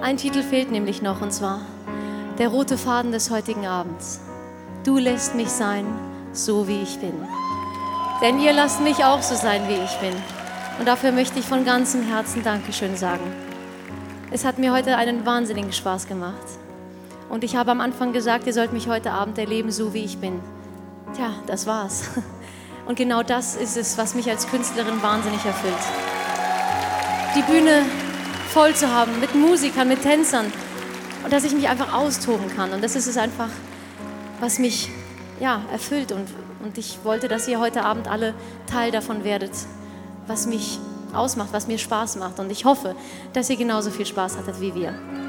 Ein Titel fehlt nämlich noch, und zwar der rote Faden des heutigen Abends. Du lässt mich sein, so wie ich bin. Denn ihr lasst mich auch so sein, wie ich bin. Und dafür möchte ich von ganzem Herzen Dankeschön sagen. Es hat mir heute einen wahnsinnigen Spaß gemacht. Und ich habe am Anfang gesagt, ihr sollt mich heute Abend erleben, so wie ich bin. Tja, das war's. Und genau das ist es, was mich als Künstlerin wahnsinnig erfüllt. Die Bühne voll zu haben, mit Musikern, mit Tänzern. Und dass ich mich einfach austoben kann. Und das ist es einfach, was mich erfüllt. Und ich wollte, dass ihr heute Abend alle Teil davon werdet, was mich ausmacht, was mir Spaß macht. Und ich hoffe, dass ihr genauso viel Spaß hattet wie wir.